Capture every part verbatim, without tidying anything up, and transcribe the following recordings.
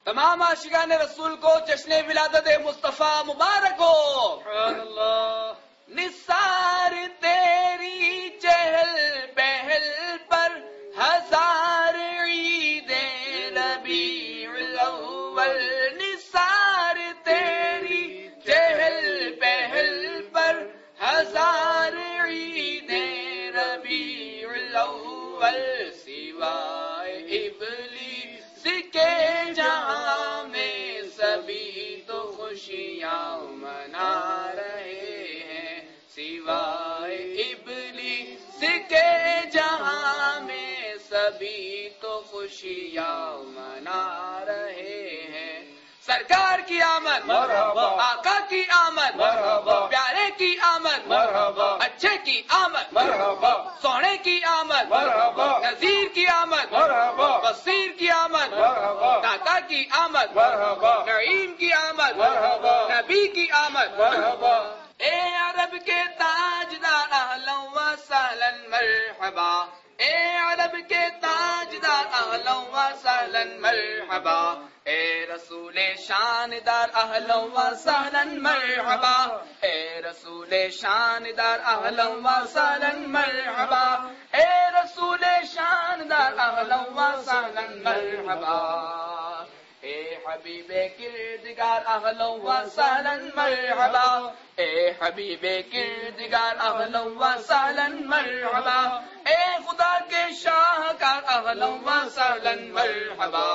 تمام عاشقان رسول کو جشن ولادت مصطفیٰ مبارک ہو. سبحان اللہ. نثار تیری چہل پہل پر ہزار عید ربیع الاول. نثار تیری چہل پہل پر ہزار عید ربیع الاول. سوائے ابلیس کے جہاں میں سبھی تو خوشیاں منا رہے ہیں. سوائے ابلیس کے جہاں میں سبھی تو خوشیاں منا رہے ہیں. سرکار کی آمد مرحبا. آقا کی آمد مرحبا. پیارے کی آمد مرحبا. اچھے کی آمد مرحبا. سونے کی آمد مرحبا. نذیر کی آمد مرحبا. بصیر کی آمد مرحبا. داتا کی آمد مرحبا. نعیم کی آمد مرحبا. نبی کی آمد. مرحبا. اے عرب کے تاجدار اہلا و سہلا مرحبا. اے عرب کے تاجدار اہلا و سہلا مرحبا. اے رسول شاندار اہلا و سہلا مرحبا. اے رسول شاندار اہلا و سہلا مرحبا. اے رسول شاندار اہلا و سہلا مرحبا. اے حبیب کردگار اہلا و سہلا مرحبا. اے حبیب کردگار اہلا و سہلا مرحبا. اے خدا کے شاہکار اہلا و سہلا مرحبا.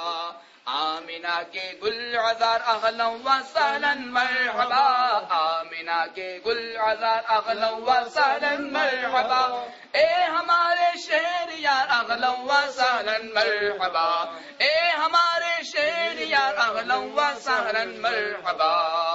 آمینہ کے گل عذار اہلا و سہلا مرحبا. آمینہ کے گل عذار اہلا و سہلا مرحبا. اے ہمارے شہر یار اہلا و سہلا مرحبا. اے ہمارے شہر یار اہلا و سہلا مرحبا.